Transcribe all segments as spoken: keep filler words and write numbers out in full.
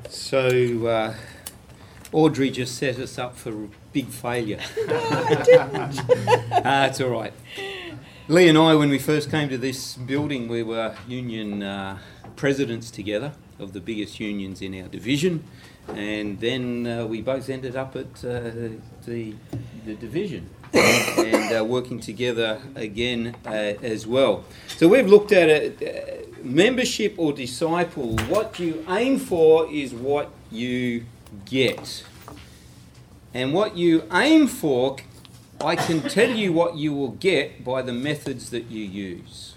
So, uh, Audrey just set us up for a big failure. No, I didn't. uh, it's all right. Lee and I, when we first came to this building, we were union uh, presidents together of the biggest unions in our division, and then uh, we both ended up at uh, the, the division and uh, working together again uh, as well. So we've looked at it, uh, membership or disciple. What you aim for is what you get. And what you aim for, I can tell you what you will get by the methods that you use.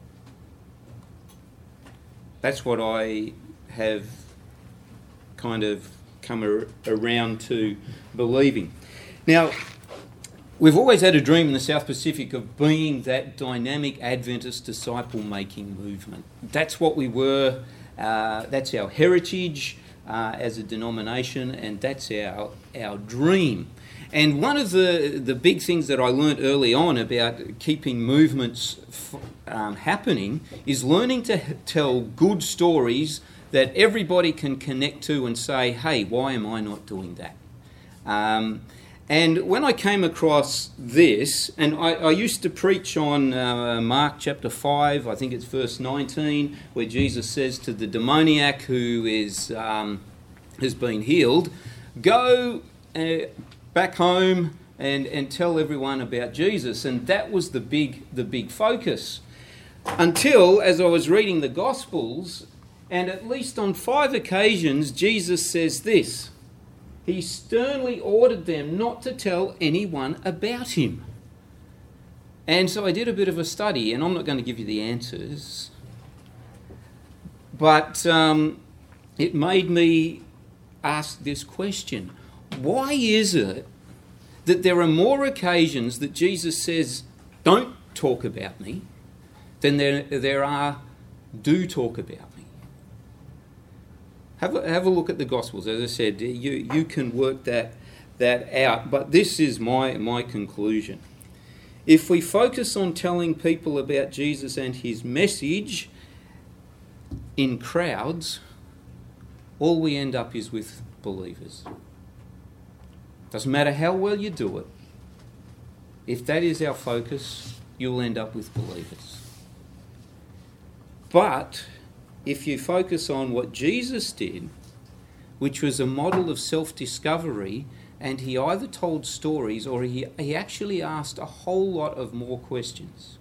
That's what I have kind of come ar- around to believing. Now, we've always had a dream in the South Pacific of being that dynamic Adventist disciple-making movement. That's what we were. Uh, that's our heritage uh, as a denomination, and that's our our dream. And one of the, the big things that I learnt early on about keeping movements f- um, happening is learning to h- tell good stories that everybody can connect to and say, hey, why am I not doing that? Um, and when I came across this, and I, I used to preach on uh, Mark chapter five, I think it's verse nineteen, where Jesus says to the demoniac who is um, has been healed, go uh, back home and, and tell everyone about Jesus. And that was the big the big focus. Until, as I was reading the Gospels, and at least on five occasions, Jesus says this. He sternly ordered them not to tell anyone about him. And so I did a bit of a study, and I'm not going to give you the answers, but um, it made me ask this question. Why is it that there are more occasions that Jesus says, don't talk about me, than there, there are, do talk about me? Have a, have a look at the Gospels. As I said, you, you can work that, that out, but this is my, my conclusion. If we focus on telling people about Jesus and his message in crowds, all we end up is with believers. Doesn't matter how well you do it. If that is our focus, you'll end up with believers. But if you focus on what Jesus did, which was a model of self-discovery, and he either told stories or he, he actually asked a whole lot of more questions.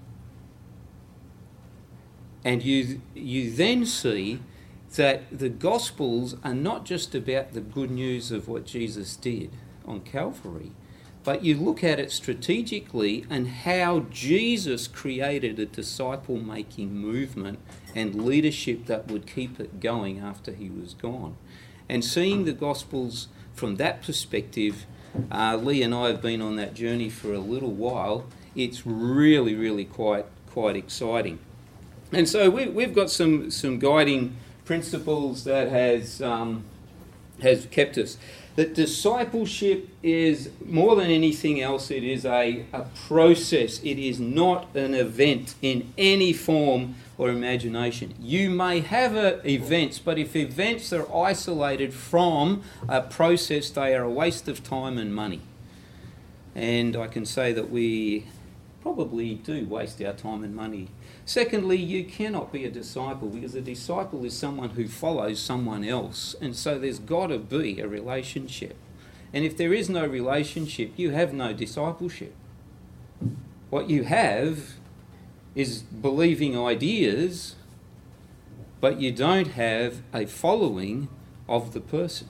And you, you then see that the Gospels are not just about the good news of what Jesus did on Calvary, but you look at it strategically and how Jesus created a disciple-making movement and leadership that would keep it going after he was gone. And seeing the Gospels from that perspective, uh, Lee and I have been on that journey for a little while. It's really, really quite quite exciting. And so we, we've got some, some guiding principles that has um, has kept us. That discipleship is, more than anything else, it is a, a process. It is not an event in any form or imagination. You may have a, events, but if events are isolated from a process, they are a waste of time and money. And I can say that we probably do waste our time and money. Secondly, you cannot be a disciple, because a disciple is someone who follows someone else. And so there's got to be a relationship. And if there is no relationship, you have no discipleship. What you have is believing ideas, but you don't have a following of the person.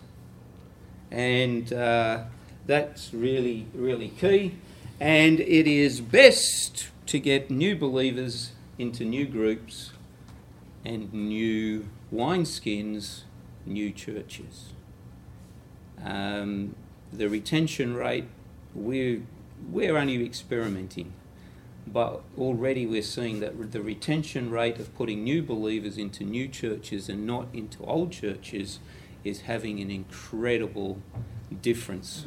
And uh, that's really, really key. And it is best to get new believers into new groups and new wineskins, new churches. Um, the retention rate, we're, we're only experimenting, but already we're seeing that the retention rate of putting new believers into new churches and not into old churches is having an incredible difference.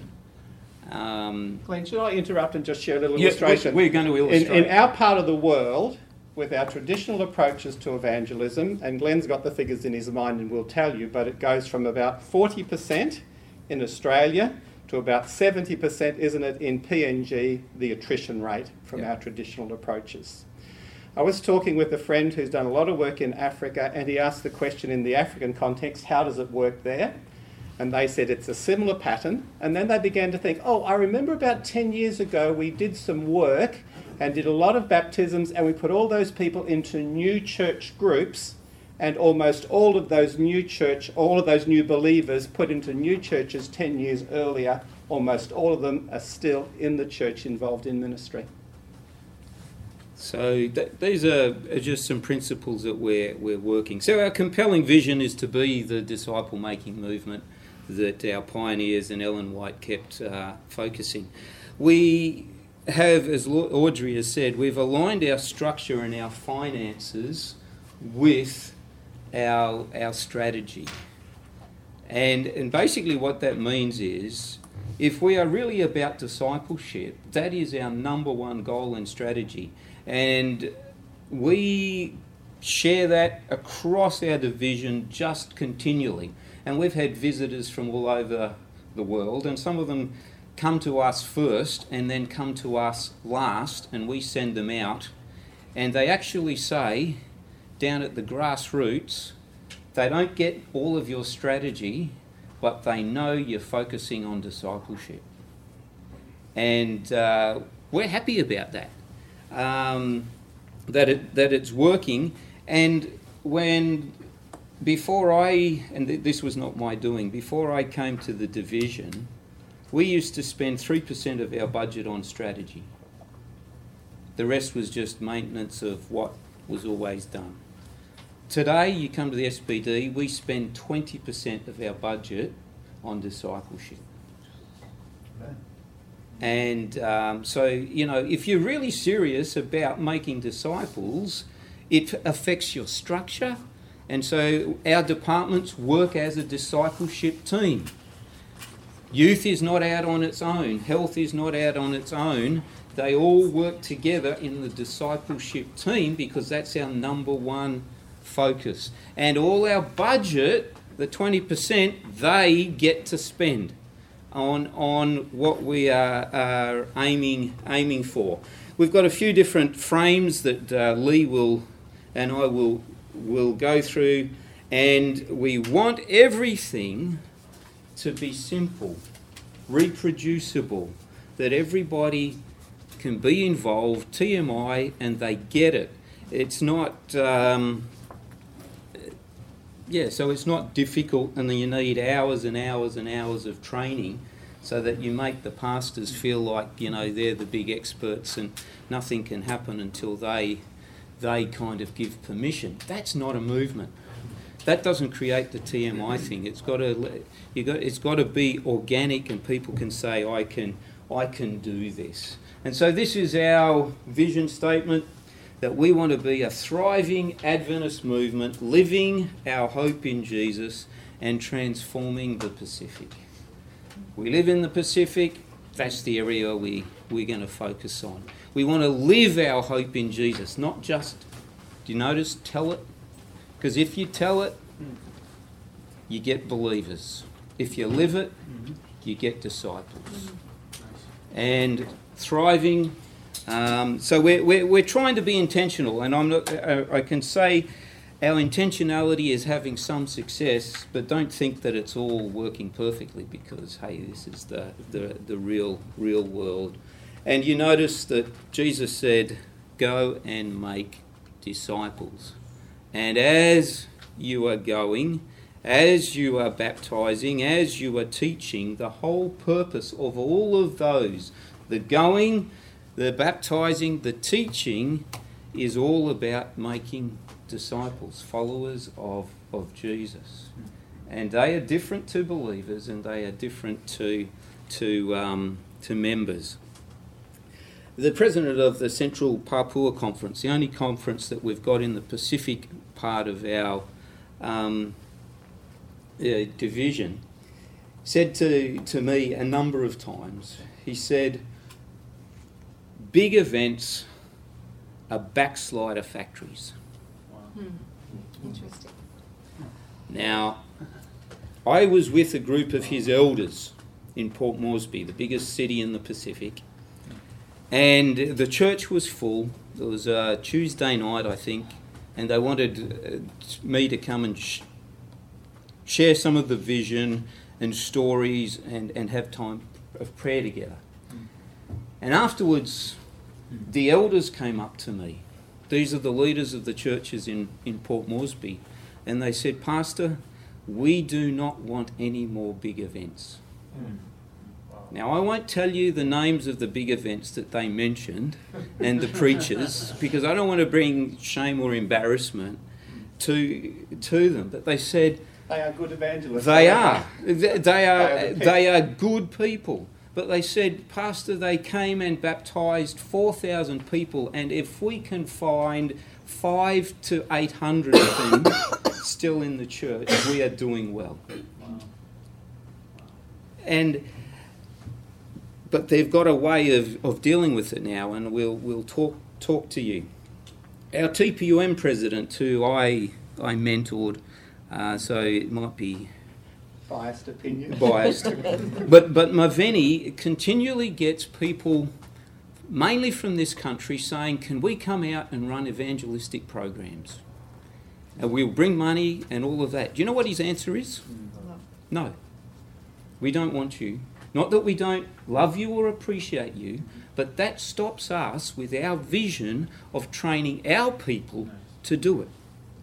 Um, Glenn, should I interrupt and just share a little yeah, illustration? we're going to illustrate. In, in our part of the world, with our traditional approaches to evangelism, and Glenn's got the figures in his mind and will tell you, but it goes from about forty percent in Australia to about seventy percent, isn't it, in P N G, the attrition rate from Yep. our traditional approaches. I was talking with a friend who's done a lot of work in Africa, and he asked the question in the African context, how does it work there? And they said it's a similar pattern. And then they began to think, oh, I remember about ten years ago we did some work and did a lot of baptisms, and we put all those people into new church groups, and almost all of those new church, all of those new believers put into new churches ten years earlier, almost all of them are still in the church involved in ministry. So th- these are, are just some principles that we're, we're working. So our compelling vision is to be the disciple-making movement that our pioneers and Ellen White kept uh, focusing. We have, as Audrey has said, we've aligned our structure and our finances with our our strategy. And, and basically what that means is, if we are really about discipleship, that is our number one goal and strategy. And we share that across our division just continually. And we've had visitors from all over the world, and some of them come to us first and then come to us last, and we send them out. And they actually say, down at the grassroots, they don't get all of your strategy, but they know you're focusing on discipleship. And uh, we're happy about that, um, that it that it's working. And when, before I, and th- this was not my doing, before I came to the division, we used to spend three percent of our budget on strategy. The rest was just maintenance of what was always done. Today, you come to the S B D, we spend twenty percent of our budget on discipleship. And um, so, you know, if you're really serious about making disciples, it affects your structure. And so our departments work as a discipleship team. Youth is not out on its own. Health is not out on its own. They all work together in the discipleship team because that's our number one focus. And all our budget, the twenty percent, they get to spend on on what we are, are aiming aiming for. We've got a few different frames that uh, Lee will and I will will go through, and we want everything to be simple, reproducible, that everybody can be involved, T M I, and they get it. It's not, um, yeah, so it's not difficult, and then you need hours and hours and hours of training so that you make the pastors feel like, you know, they're the big experts and nothing can happen until they they kind of give permission. That's not a movement. That doesn't create the T M I thing. It's got to, you got, it's got to be organic, and people can say, I can, I can do this. And so this is our vision statement, that we want to be a thriving Adventist movement, living our hope in Jesus and transforming the Pacific. We live in the Pacific. That's the area we, we're going to focus on. We want to live our hope in Jesus, not just, do you notice, tell it? Because if you tell it, you get believers. If you live it, you get disciples. And thriving, um, so we're, we're we're trying to be intentional, and I'm not, I, I can say our intentionality is having some success, but don't think that it's all working perfectly, because hey, this is the the, the real real world. And you notice that Jesus said, "Go and make disciples." And as you are going, as you are baptizing, as you are teaching, the whole purpose of all of those, the going, the baptizing, the teaching, is all about making disciples, followers of, of Jesus. And they are different to believers, and they are different to, to, um, to members. The president of the Central Papua Conference, the only conference that we've got in the Pacific part of our um, uh, division, said to, to me a number of times, he said, big events are backslider factories. Hmm. Interesting. Now, I was with a group of his elders in Port Moresby, the biggest city in the Pacific, and the church was full. It was a Tuesday night, I think, and they wanted uh, me to come and sh- share some of the vision and stories and, and have time of prayer together. And afterwards, the elders came up to me. These are the leaders of the churches in, in Port Moresby. And they said, Pastor, we do not want any more big events. Mm. Wow. Now, I won't tell you the names of the big events that they mentioned and the preachers, because I don't want to bring shame or embarrassment to, to them. But they said... They are good evangelists. They are. They, they are, they are, they are good people. But they said, Pastor, they came and baptised four thousand people, and if we can find five to eight hundred of them still in the church, we are doing well. And but they've got a way of, of dealing with it now, and we'll we'll talk talk to you. Our T P U M president, who I I mentored, uh, so it might be biased opinion. Biased. but but Maveni continually gets people, mainly from this country, saying, can we come out and run evangelistic programs? And we'll bring money and all of that. Do you know what his answer is? No. No. We don't want you. Not that we don't love you or appreciate you, but that stops us with our vision of training our people to do it.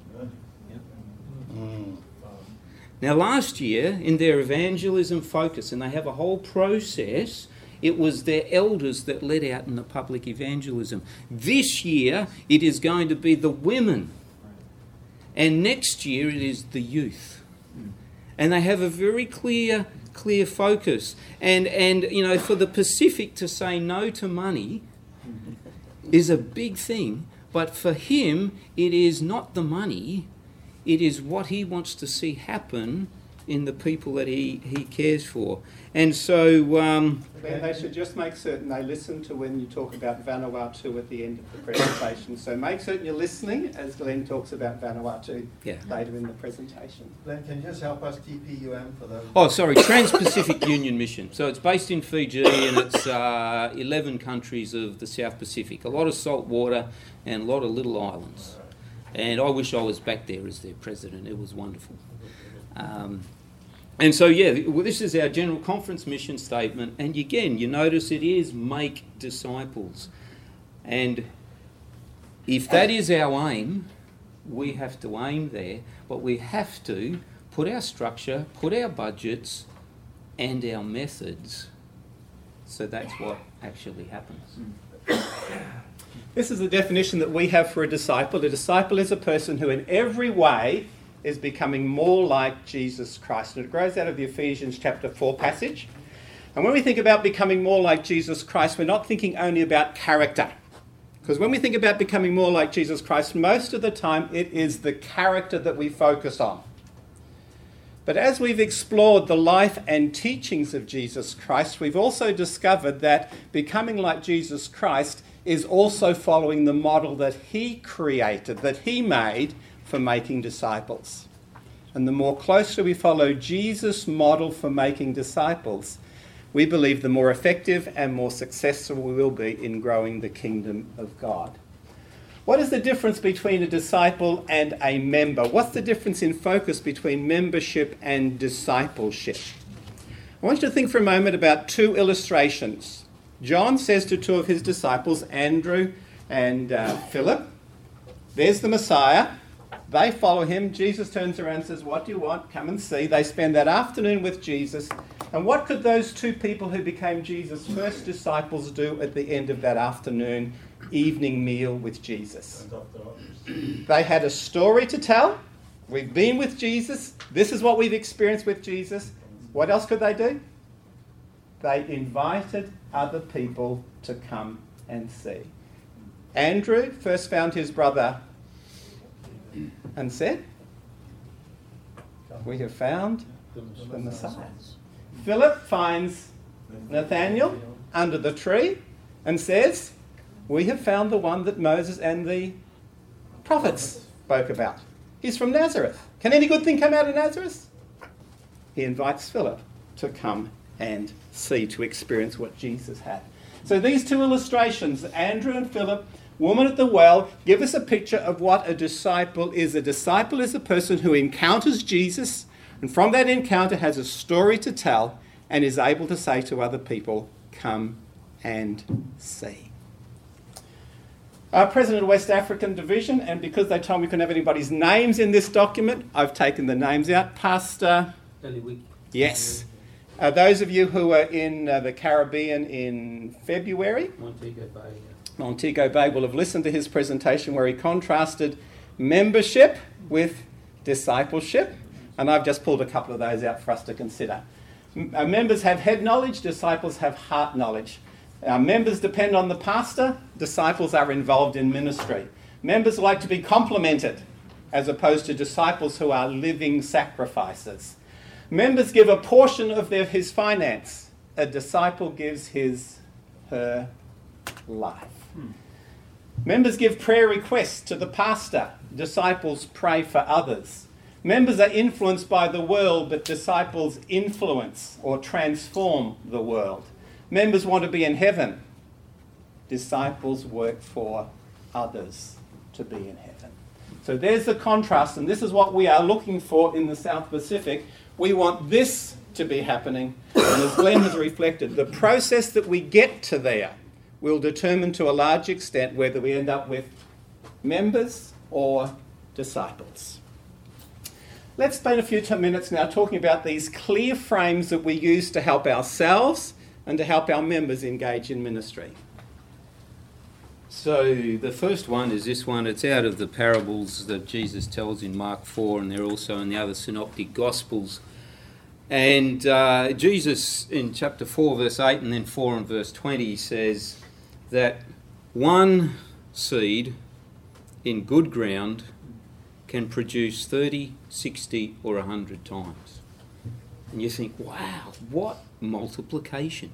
Mm. Now, last year, in their evangelism focus, and they have a whole process, it was their elders that led out in the public evangelism. This year, it is going to be the women. And next year, it is the youth. And they have a very clear, clear focus. And, and you know, for the Pacific to say no to money is a big thing. But for him, it is not the money. It is what he wants to see happen in the people that he, he cares for. And so... Um, and they should just make certain they listen to when you talk about Vanuatu at the end of the presentation. So make certain you're listening as Glenn talks about Vanuatu yeah. later in the presentation. Glenn, can you just help us T P U M for those? Oh, sorry, Trans-Pacific Union Mission. So it's based in Fiji and it's uh, eleven countries of the South Pacific. A lot of salt water and a lot of little islands. And I wish I was back there as their president. It was wonderful. Um, and so, yeah, well, this is our General Conference mission statement. And again, you notice it is make disciples. And if that is our aim, we have to aim there. But we have to put our structure, put our budgets and our methods. So that's what actually happens. This is the definition that we have for a disciple. A disciple is a person who in every way is becoming more like Jesus Christ. And it grows out of the Ephesians chapter four passage. And when we think about becoming more like Jesus Christ, we're not thinking only about character. Because when we think about becoming more like Jesus Christ, most of the time it is the character that we focus on. But as we've explored the life and teachings of Jesus Christ, we've also discovered that becoming like Jesus Christ is also following the model that he created, that he made for making disciples. And the more closely we follow Jesus' model for making disciples, we believe the more effective and more successful we will be in growing the kingdom of God. What is the difference between a disciple and a member? What's the difference in focus between membership and discipleship? I want you to think for a moment about two illustrations. John says to two of his disciples, Andrew and uh, Philip, there's the Messiah. They follow him. Jesus turns around and says, what do you want? Come and see. They spend that afternoon with Jesus. And what could those two people who became Jesus' first disciples do at the end of that afternoon evening meal with Jesus? They had a story to tell. We've been with Jesus. This is what we've experienced with Jesus. What else could they do? They invited other people to come and see. Andrew first found his brother and said, we have found the Messiah. Philip finds Nathanael under the tree and says, We have found the one that Moses and the prophets spoke about. He's from Nazareth. Can any good thing come out of Nazareth? He invites Philip to come and see, to experience what Jesus had. So these two illustrations, Andrew and Philip, woman at the well, give us a picture of what a disciple is. A disciple is a person who encounters Jesus, and from that encounter has a story to tell and is able to say to other people, come and see. Our President of West African Division, and because they told me we couldn't have anybody's names in this document, I've taken the names out. Pastor... Yes. Uh, those of you who are in uh, the Caribbean in February, Montego Bay. Montego Bay will have listened to his presentation where he contrasted membership with discipleship, and I've just pulled a couple of those out for us to consider. M- uh, members have head knowledge, disciples have heart knowledge. Our members depend on the pastor, disciples are involved in ministry. Members like to be complimented, as opposed to disciples who are living sacrifices. Members give a portion of their, his finance. A disciple gives his, her life. Hmm. Members give prayer requests to the pastor. Disciples pray for others. Members are influenced by the world, but disciples influence or transform the world. Members want to be in heaven. Disciples work for others to be in heaven. So there's the contrast, and this is what we are looking for in the South Pacific. We want this to be happening, and as Glenn has reflected, the process that we get to there will determine to a large extent whether we end up with members or disciples. Let's spend a few t- minutes now talking about these clear frames that we use to help ourselves and to help our members engage in ministry. So the first one is this one. It's out of the parables that Jesus tells in Mark four, and they're also in the other synoptic Gospels. And uh, Jesus in chapter four verse eight and then four and verse twenty says that one seed in good ground can produce thirty, sixty or one hundred times. And you think, wow, what multiplication.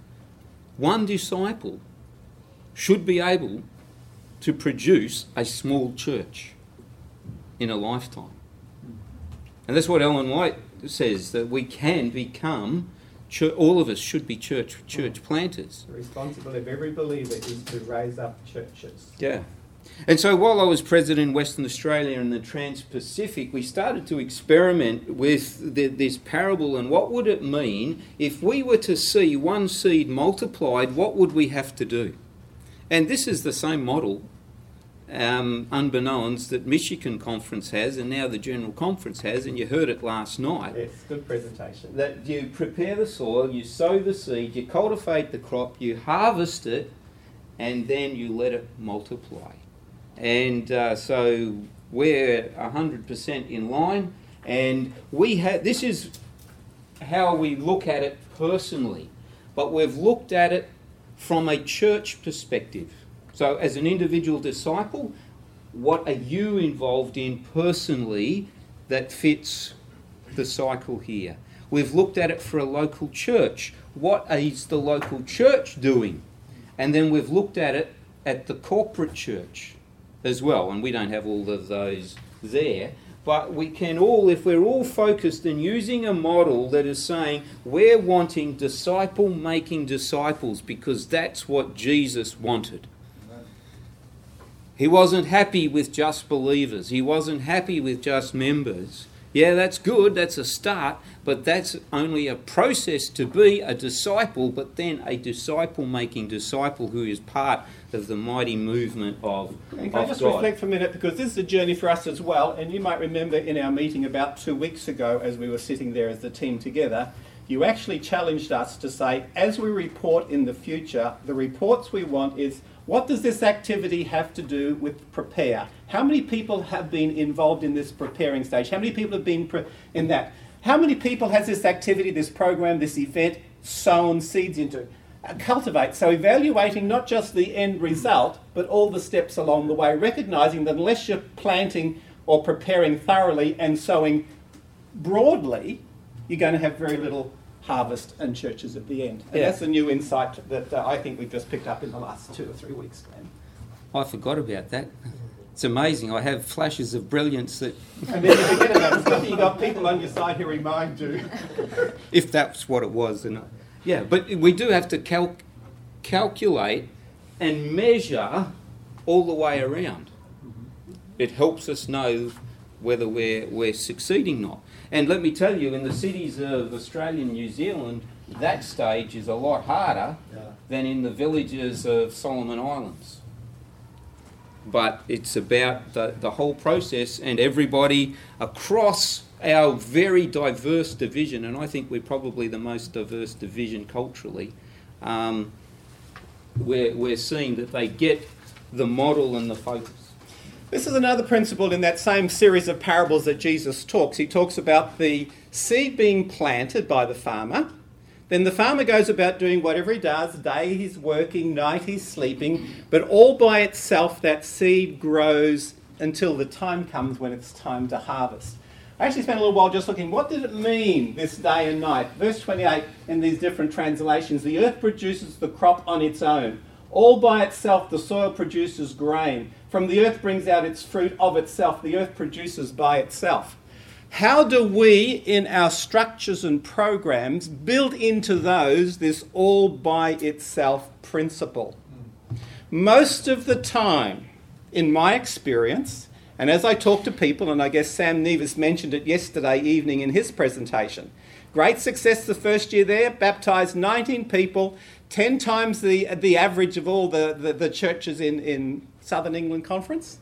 One disciple should be able to produce a small church in a lifetime. And that's what Ellen White says, that we can become, church, all of us should be church church planters. The responsibility of every believer is to raise up churches. Yeah. And so while I was president in Western Australia and the Trans-Pacific, we started to experiment with the, this parable and what would it mean if we were to see one seed multiplied, what would we have to do? And this is the same model, um, unbeknownst, that Michigan Conference has and now the General Conference has, and you heard it last night. Yes, good presentation. That you prepare the soil, you sow the seed, you cultivate the crop, you harvest it, and then you let it multiply. And uh, so we're one hundred percent in line, and we have, this is how we look at it personally, but we've looked at it from a church perspective. So as an individual disciple, what are you involved in personally that fits the cycle here? We've looked at it for a local church. What is the local church doing? And then we've looked at it at the corporate church as well, and we don't have all of those there. But we can all, if we're all focused and using a model that is saying we're wanting disciple-making disciples because that's what Jesus wanted. He wasn't happy with just believers. He wasn't happy with just members. Yeah, that's good, that's a start, but that's only a process to be a disciple, but then a disciple-making disciple who is part of the mighty movement of, and of can I just God. reflect for a minute, because this is a journey for us as well, and you might remember in our meeting about two weeks ago as we were sitting there as the team together, you actually challenged us to say, as we report in the future, the reports we want is, what does this activity have to do with prepare? How many people have been involved in this preparing stage? How many people have been pre- in that? How many people has this activity, this program, this event sown seeds into? Uh, cultivate. So evaluating not just the end result, but all the steps along the way, recognising that unless you're planting or preparing thoroughly and sowing broadly, you're going to have very little harvest and churches at the end. And Yeah. that's a new insight that uh, I think we've just picked up in the last two or three weeks, Glenn. I forgot about that. It's amazing. I have flashes of brilliance that, And then you forget about stuff. You've got people on your side who remind you. if that's what it was, then I- yeah. But we do have to cal- calculate and measure all the way around. It helps us know whether we're we're succeeding or not. And let me tell you, in the cities of Australia and New Zealand, that stage is a lot harder Yeah. than in the villages of Solomon Islands. But it's about the, the whole process and everybody across our very diverse division, and I think we're probably the most diverse division culturally, um, we're, we're seeing that they get the model and the focus. This is another principle in that same series of parables that Jesus talks. He talks about the seed being planted by the farmer. Then the farmer goes about doing whatever he does. Day he's working, night he's sleeping. But all by itself that seed grows until the time comes when it's time to harvest. I actually spent a little while just looking, what did it mean, this day and night? Verse twenty-eight in these different translations, the earth produces the crop on its own. All by itself the soil produces grain. From the earth brings out its fruit of itself. The earth produces by itself. How do we, in our structures and programs, build into those this all by itself principle? Most of the time, in my experience, and as I talk to people, and I guess Sam Nevis mentioned it yesterday evening in his presentation, great success the first year there, baptised nineteen people, ten times the the average of all the, the, the churches in, in Southern England Conference,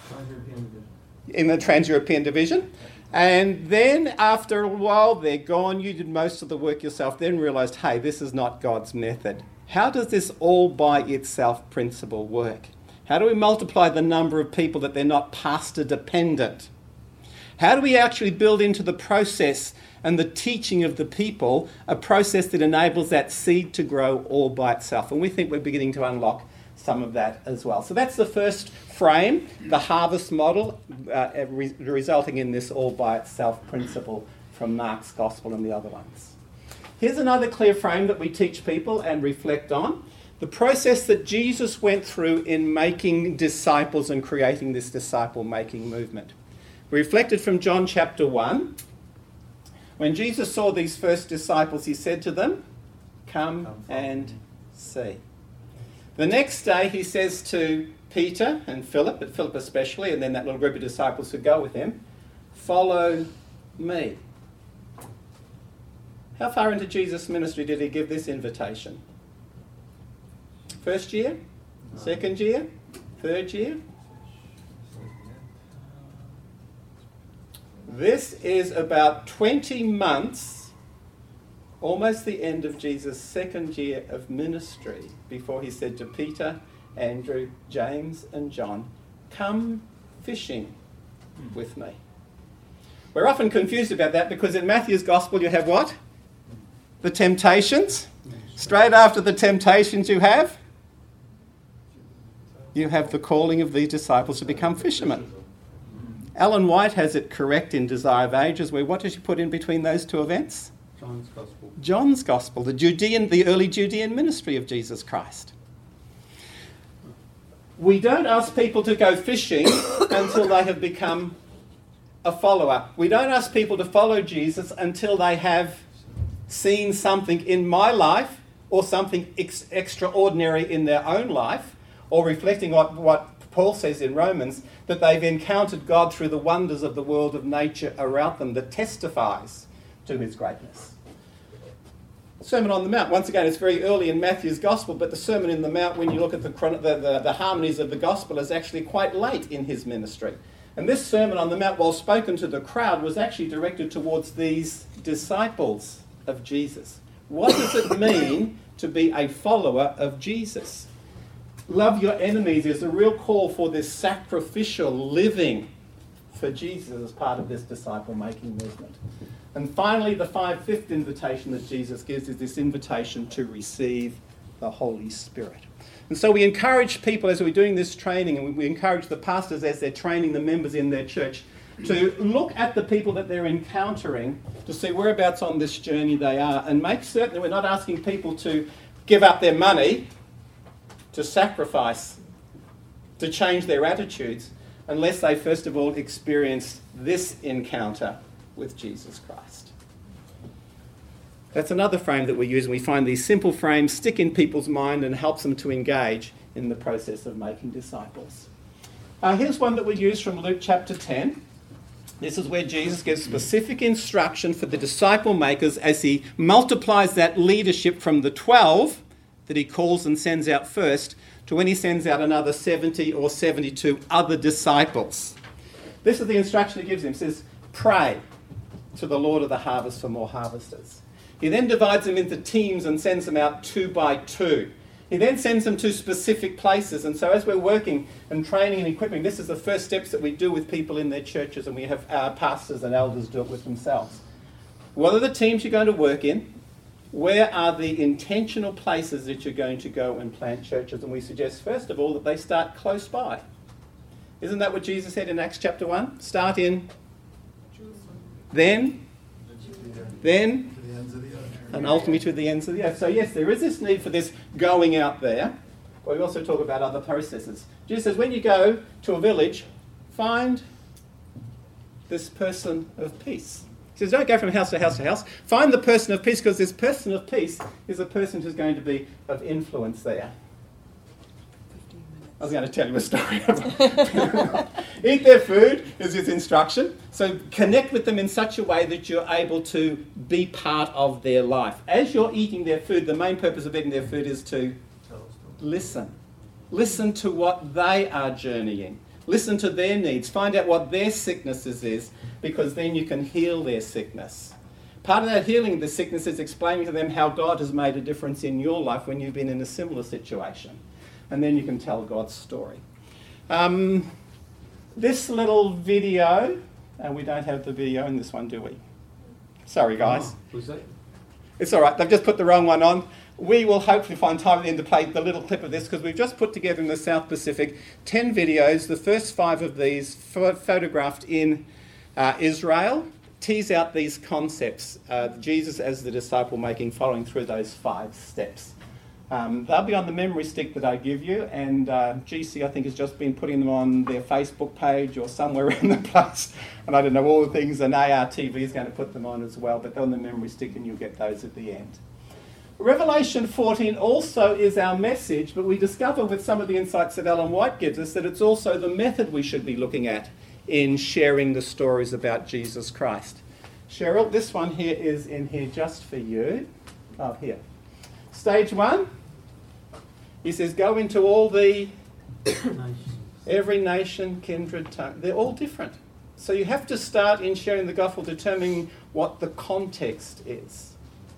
in the Trans-European Division. And then after a while, they're gone, you did most of the work yourself, then realised, hey, this is not God's method. How does this all by itself principle work? How do we multiply the number of people that they're not pastor dependent? How do we actually build into the process and the teaching of the people a process that enables that seed to grow all by itself? And we think we're beginning to unlock some of that as well. So that's the first frame, the harvest model, uh, re- resulting in this all by itself principle from Mark's Gospel and the other ones. Here's another clear frame that we teach people and reflect on. The process that Jesus went through in making disciples and creating this disciple-making movement. We reflected from John chapter one. When Jesus saw these first disciples, he said to them, "Come and see." The next day he says to Peter and Philip, but Philip especially, and then that little group of disciples who go with him, "Follow me." How far into Jesus' ministry did he give this invitation? First year? Second year? Third year? This is about twenty months, almost the end of Jesus' second year of ministry, before he said to Peter, Andrew, James and John, "Come fishing with me." We're often confused about that because in Matthew's Gospel you have what? The temptations. Straight after the temptations you have? You have the calling of these disciples to become fishermen. Ellen White has it correct in Desire of Ages, where what does she put in between those two events? John's Gospel. John's Gospel, the Judean, the early Judean ministry of Jesus Christ. We don't ask people to go fishing until they have become a follower. We don't ask people to follow Jesus until they have seen something in my life or something ex- extraordinary in their own life, or reflecting what, what Paul says in Romans, that they've encountered God through the wonders of the world of nature around them that testifies to his greatness. Sermon on the Mount, once again, it's very early in Matthew's Gospel, but the Sermon in the Mount, when you look at the, the, the, the harmonies of the Gospel, is actually quite late in his ministry. And this Sermon on the Mount, while spoken to the crowd, was actually directed towards these disciples of Jesus. What does it mean to be a follower of Jesus? Love your enemies is a real call for this sacrificial living for Jesus as part of this disciple-making movement. And finally, the five-fifth invitation that Jesus gives is this invitation to receive the Holy Spirit. And so we encourage people as we're doing this training, and we encourage the pastors as they're training the members in their church, to look at the people that they're encountering to see whereabouts on this journey they are, and make certain that we're not asking people to give up their money, to sacrifice, to change their attitudes, unless they first of all experienced this encounter with Jesus Christ. That's another frame that we use, and we find these simple frames stick in people's mind and helps them to engage in the process of making disciples. Uh, here's one that we use from Luke chapter ten. This is where Jesus gives specific instruction for the disciple makers as he multiplies that leadership from the twelve that he calls and sends out first to when he sends out another seventy or seventy-two other disciples. This is the instruction he gives them. He says, pray to the Lord of the harvest for more harvesters. He then divides them into teams and sends them out two by two. He then sends them to specific places. And so as we're working and training and equipping, this is the first steps that we do with people in their churches, and we have our pastors and elders do it with themselves. What are the teams you're going to work in? Where are the intentional places that you're going to go and plant churches? And we suggest, first of all, that they start close by. Isn't that what Jesus said in Acts chapter one? Start in, then, then, and ultimately to the ends of the earth. So yes, there is this need for this going out there, but we also talk about other processes. Jesus says, when you go to a village, find this person of peace. He says, don't go from house to house to house. Find the person of peace, because this person of peace is a person who's going to be of influence there. I was going to tell you a story about eat their food is his instruction. So connect with them in such a way that you're able to be part of their life. As you're eating their food, the main purpose of eating their food is to listen. Listen to what they are journeying. Listen to their needs. Find out what their sicknesses is, because then you can heal their sickness. Part of that healing of the sickness is explaining to them how God has made a difference in your life when you've been in a similar situation. And then you can tell God's story. Um, this little video, and we don't have the video in this one, do we? Sorry, guys. Oh, was that? It's all right. They've just put the wrong one on. We will hopefully find time at the end to play the little clip of this, because we've just put together in the South Pacific ten videos. The first five of these ph- photographed in uh, Israel tease out these concepts. Uh, Jesus as the disciple making, following through those five steps. Um, they'll be on the memory stick that I give you, and uh, G C, I think, has just been putting them on their Facebook page or somewhere around the place, and I don't know all the things, and A R T V is going to put them on as well, but they're on the memory stick and you'll get those at the end. Revelation fourteen also is our message, but we discover with some of the insights that Ellen White gives us that it's also the method we should be looking at in sharing the stories about Jesus Christ. Cheryl, this one here is in here just for you. Oh, here. Stage one. He says, go into all the, every nation, kindred, tongue. They're all different. So you have to start in sharing the gospel, determining what the context is.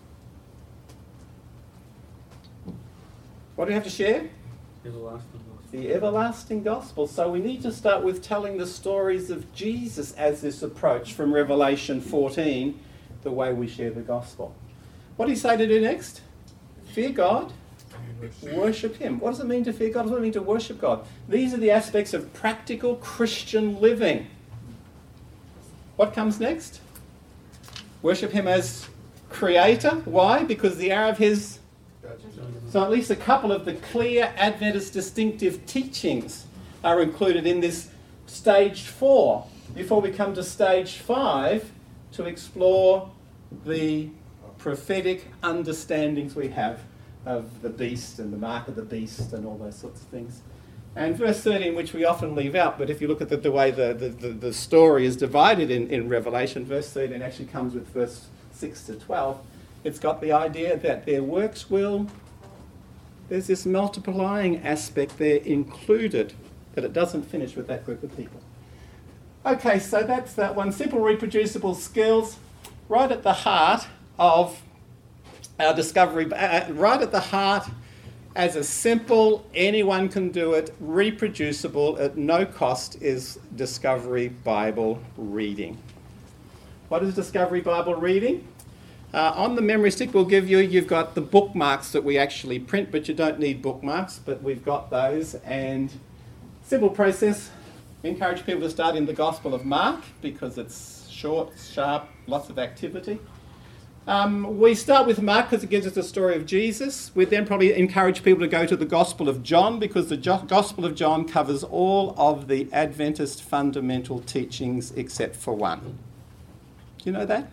What do you have to share? Everlasting gospel. The everlasting gospel. So we need to start with telling the stories of Jesus as this approach from Revelation fourteen, the way we share the gospel. What do you say to do next? Fear God. Worship him. What does it mean to fear God? What does it mean to worship God? These are the aspects of practical Christian living. What comes next? Worship him as creator. Why? Because the hour of his... So at least a couple of the clear Adventist distinctive teachings are included in this stage four, before we come to stage five to explore the prophetic understandings we have of the beast and the mark of the beast and all those sorts of things. And verse thirteen, which we often leave out, but if you look at the, the way the, the, the, the story is divided in, in Revelation, verse thirteen actually comes with verse six to twelve. It's got the idea that their works will... There's this multiplying aspect there included, but it doesn't finish with that group of people. Okay, so that's that one. Simple reproducible skills, right at the heart of our discovery, uh, right at the heart as a simple, anyone can do it, reproducible, at no cost, is Discovery Bible reading. What is Discovery Bible reading? Uh, on the memory stick we'll give you, you've got the bookmarks that we actually print, but you don't need bookmarks, but we've got those. And simple process, We encourage people to start in the Gospel of Mark because it's short, sharp, lots of activity. Um, we start with Mark because it gives us the story of Jesus. We then probably encourage people to go to the Gospel of John because the jo- Gospel of John covers all of the Adventist fundamental teachings except for one. Do you know that?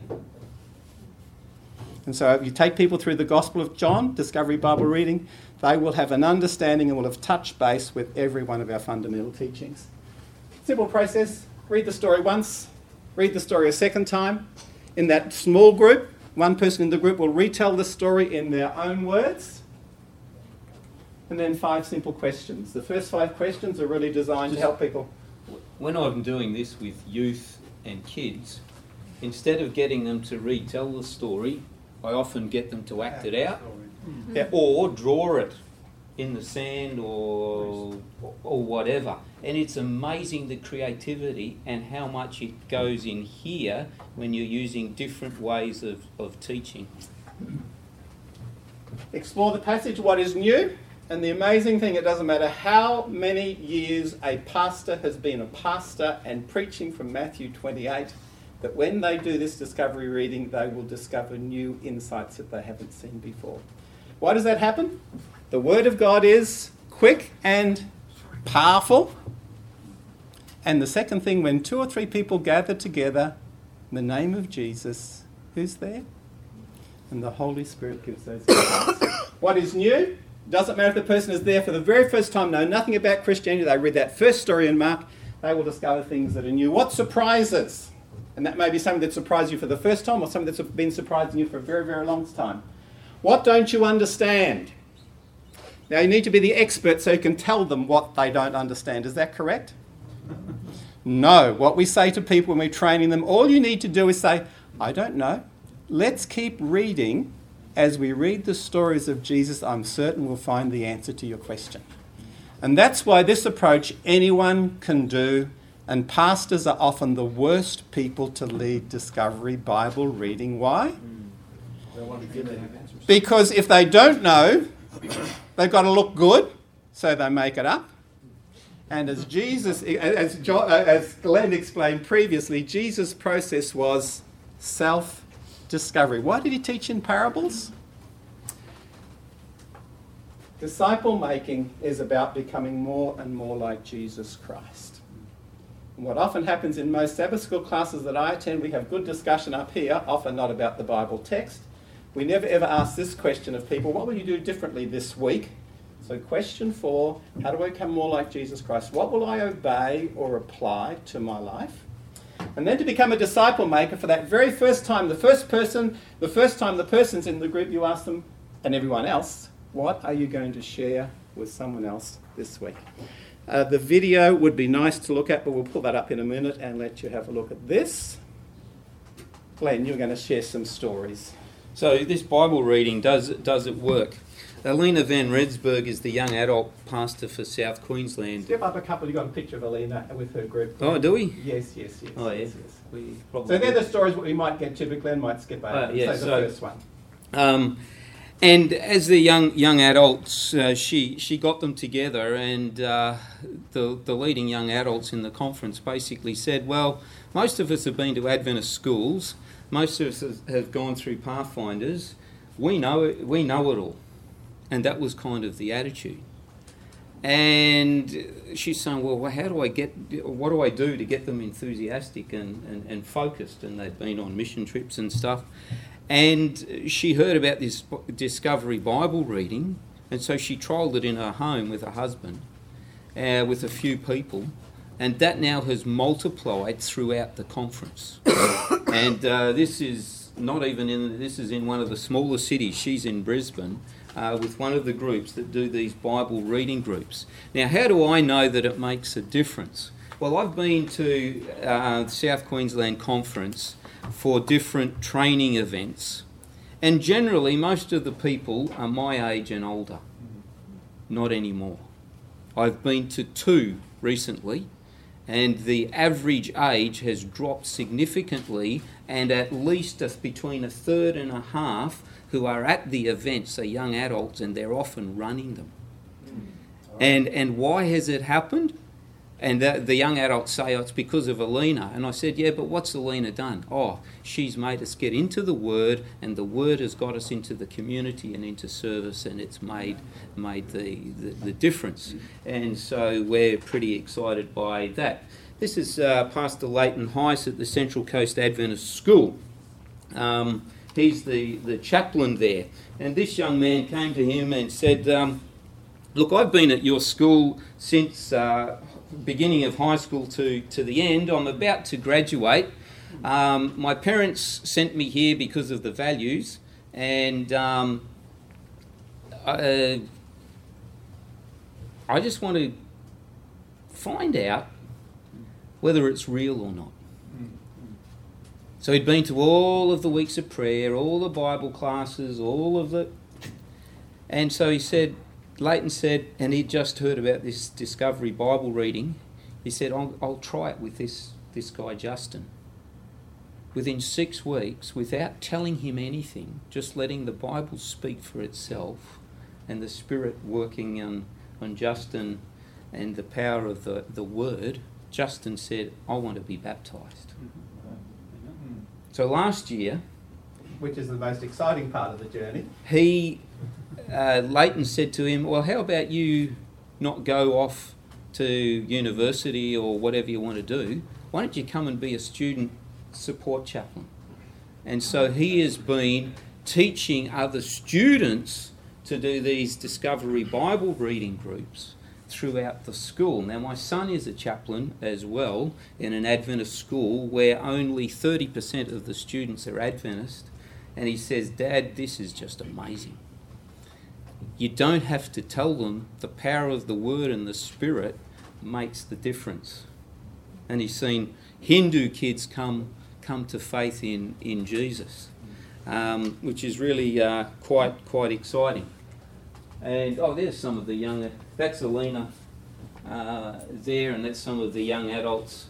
And so if you take people through the Gospel of John, Discovery Bible reading, they will have an understanding and will have touched base with every one of our fundamental teachings. Simple process. Read the story once, read the story a second time. In that small group, one person in the group will retell the story in their own words. And then five simple questions. The first five questions are really designed to help people. When I'm doing this with youth and kids, instead of getting them to retell the story, I often get them to act it out Yeah. or draw it in the sand or or whatever. And it's amazing the creativity and how much it goes in here when you're using different ways of, of teaching. Explore the passage, what is new. And the amazing thing, it doesn't matter how many years a pastor has been a pastor and preaching from Matthew twenty-eight, that when they do this discovery reading, they will discover new insights that they haven't seen before. Why does that happen? The Word of God is quick and powerful. And the second thing, when two or three people gather together in the name of Jesus, who's there? And the Holy Spirit gives those insights. What is new? Doesn't matter if the person is there for the very first time, know nothing about Christianity, they read that first story in Mark, they will discover things that are new. What surprises? And that may be something that surprised you for the first time or something that's been surprising you for a very, very long time. What don't you understand? Now you need to be the expert so you can tell them what they don't understand. Is that correct? No. What we say to people when we're training them, all you need to do is say, I don't know. Let's keep reading. As we read the stories of Jesus, I'm certain we'll find the answer to your question. And that's why this approach anyone can do, and pastors are often the worst people to lead discovery Bible reading. Why? They want to give them answers. Because if they don't know, they've got to look good, so they make it up. And as Jesus, as John, as Glenn explained previously, Jesus' process was self-discovery. Why did he teach in parables? Disciple making is about becoming more and more like Jesus Christ. And what often happens in most Sabbath school classes that I attend, we have good discussion up here, often not about the Bible text. We never ever ask this question of people, what will you do differently this week? So question four, how do I become more like Jesus Christ? What will I obey or apply to my life? And then to become a disciple maker, for that very first time, the first person, the first time the person's in the group, you ask them, and everyone else, what are you going to share with someone else this week? Uh, the video would be nice to look at, but we'll pull that up in a minute and let you have a look at this. Glenn, you're going to share some stories. So this Bible reading, does, does it work? Alina Van Redsburg is the young adult pastor for South Queensland. Step up a couple, you've got a picture of Alina with her group. Oh, do we? Yes, yes, yes. Oh, yeah. yes, yes. We probably So they're the stories we might get to, but Glenn might skip over. Uh, yeah, so the so- first one. Um, and as the young young adults, uh, she she got them together, and uh, the the leading young adults in the conference basically said, "Well, most of us have been to Adventist schools. Most of us have gone through Pathfinders. We know it, we know it all," and that was kind of the attitude. And she's saying, "Well, how do I get? What do I do to get them enthusiastic and, and, and focused?" And they've been on mission trips and stuff. And she heard about this Discovery Bible reading, and so she trialled it in her home with her husband, uh, with a few people, and that now has multiplied throughout the conference. And uh, this is not even in, this is in one of the smaller cities. She's in Brisbane uh, with one of the groups that do these Bible reading groups. Now, how do I know that it makes a difference? Well, I've been to uh, the South Queensland Conference for different training events, and generally most of the people are my age and older. Not anymore. I've been to two recently, and the average age has dropped significantly, and at least a, between a third and a half who are at the events are young adults, and they're often running them. And and why has it happened? And the, the young adults say, oh, it's because of Alina. And I said, yeah, but what's Alina done? Oh, she's made us get into the Word, and the Word has got us into the community and into service, and it's made made the, the, the difference. And so we're pretty excited by that. This is uh, Pastor Leighton Heiss at the Central Coast Adventist School. Um, he's the, the chaplain there. And this young man came to him and said, um, look, I've been at your school since... Uh, beginning of high school to, to the end. I'm about to graduate. Um, my parents sent me here because of the values, and um, I, I just want to find out whether it's real or not. So he'd been to all of the weeks of prayer, all the Bible classes, all of the... And so he said, Leighton said, and he'd just heard about this Discovery Bible reading, he said, I'll, I'll try it with this, this guy Justin. Within six weeks, without telling him anything, just letting the Bible speak for itself and the Spirit working on, on Justin and the power of the, the Word, Justin said, I want to be baptised. Mm-hmm. So last year... Which is the most exciting part of the journey. He... Uh, Leighton said to him, well, how about you not go off to university or whatever you want to do? Why don't you come and be a student support chaplain? And so he has been teaching other students to do these Discovery Bible reading groups throughout the school. Now, my son is a chaplain as well in an Adventist school where only thirty percent of the students are Adventist, and he says, Dad, this is just amazing. You don't have to tell them the power of the Word and the Spirit makes the difference. And he's seen Hindu kids come come to faith in, in Jesus, um, which is really uh, quite quite exciting. And, oh, there's some of the younger... That's Alina uh, there, and that's some of the young adults.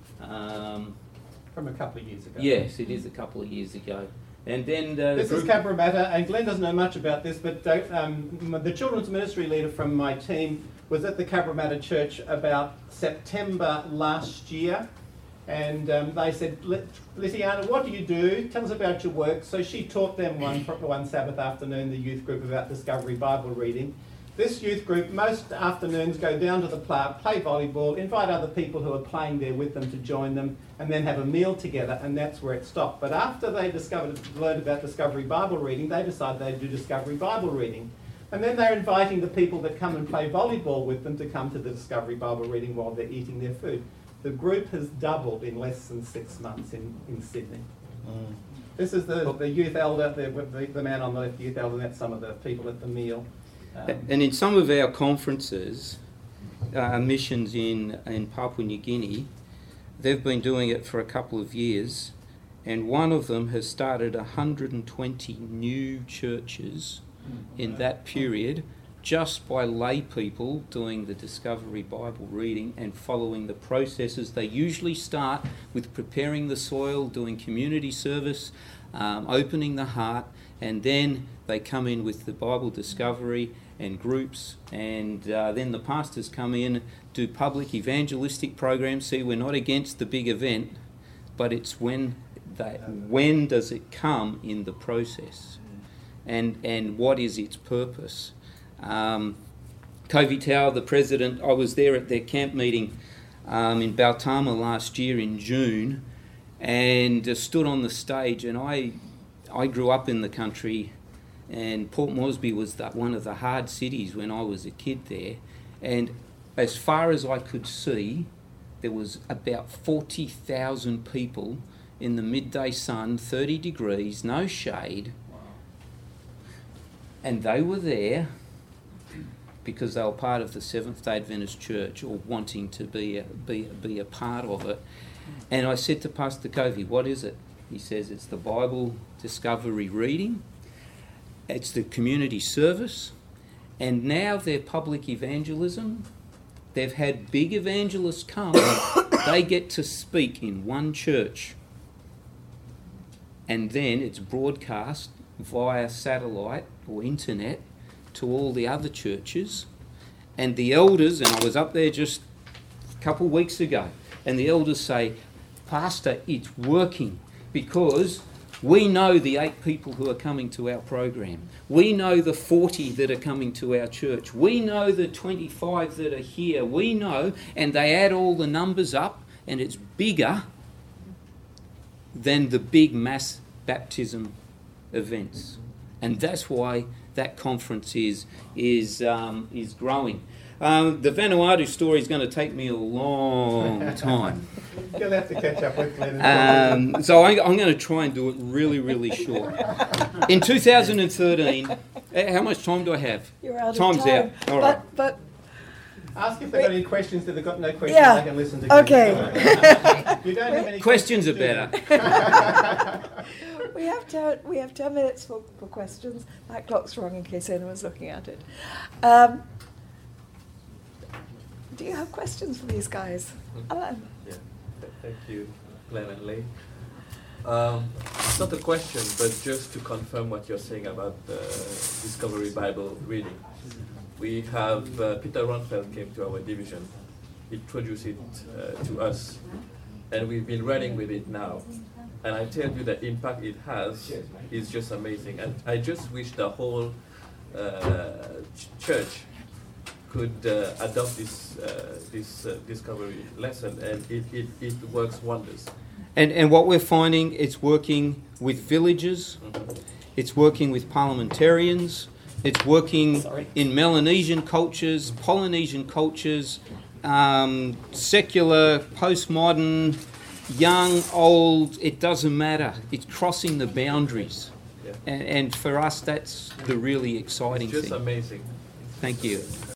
Um, From a couple of years ago. yes, it is a couple of years ago. And then uh, this is Cabramatta, and Glenn doesn't know much about this, but uh, um, the children's ministry leader from my team was at the Cabramatta Church about September last year, and um, they said, Lisiana, what do you do? Tell us about your work. So she taught them one one Sabbath afternoon, the youth group, about Discovery Bible reading. This youth group, most afternoons, go down to the park, play volleyball, invite other people who are playing there with them to join them, and then have a meal together, and that's where it stopped. But after they discovered, learned about Discovery Bible reading, they decided they'd do Discovery Bible reading. And then they're inviting the people that come and play volleyball with them to come to the Discovery Bible reading while they're eating their food. The group has doubled in less than six months in, in Sydney. Mm. This is the, the youth elder, the, the, the man on the left, youth elder, and that's some of the people at the meal. Um, and in some of our conferences, uh, missions in, in Papua New Guinea, they've been doing it for a couple of years, and one of them has started one hundred twenty new churches in that period just by lay people doing the Discovery Bible reading and following the processes. They usually start with preparing the soil, doing community service, um, opening the heart, and then they come in with the Bible discovery and groups, and uh, then the pastors come in, do public evangelistic programs. See, we're not against the big event, but it's when they, when does it come in the process, and and what is its purpose. Um, Covey Tower, the president, I was there at their camp meeting um, in Baltama last year in June, and uh, stood on the stage, and I I grew up in the country, and Port Moresby was that one of the hard cities when I was a kid there, and as far as I could see, there was about forty thousand people in the midday sun, thirty degrees, no shade, wow. And they were there because they were part of the Seventh-day Adventist Church, or wanting to be a, be, be a part of it. And I said to Pastor Covey, what is it? He says, it's the Bible discovery reading, it's the community service, and now their public evangelism. They've had big evangelists come, they get to speak in one church, and then it's broadcast via satellite or internet to all the other churches, and the elders, and I was up there just a couple of weeks ago, and the elders say, Pastor, it's working, because we know the eight people who are coming to our program. We know the forty that are coming to our church. We know the twenty-five that are here. We know, and they add all the numbers up, and it's bigger than the big mass baptism events. And that's why that conference is is um, is growing. Um, the Vanuatu story is going to take me a long time. You'll have to catch up with Glenn. Um, so I, I'm going to try and do it really, really short. In two thousand thirteen, uh, how much time do I have? You're out Time's of time. out. All right. But, but Ask if they've got any questions. If they've got no questions, Yeah. they can listen to Okay. You don't have any Questions are do you? better. we have ten, we have ten minutes for, for questions. That clock's wrong in case anyone's looking at it. Um, do you have questions for these guys? Alan? Yeah, th- thank you, Glenn and Lee. Um, it's not a question, but just to confirm what you're saying about the Discovery Bible reading. We have uh, Peter Ronfeld came to our division, introduced it uh, to us, and we've been running with it now. And I tell you the impact it has is just amazing. And I just wish the whole uh, ch- church could uh, adopt this uh, this uh, discovery lesson, and it, it, it works wonders. And, and what we're finding, it's working with villages, Mhm. it's working with parliamentarians, it's working Sorry. in Melanesian cultures, Polynesian cultures, um, secular, postmodern, young, old, it doesn't matter. It's crossing the boundaries. Yeah. And, and for us, that's the really exciting It's just thing. amazing. Thank you.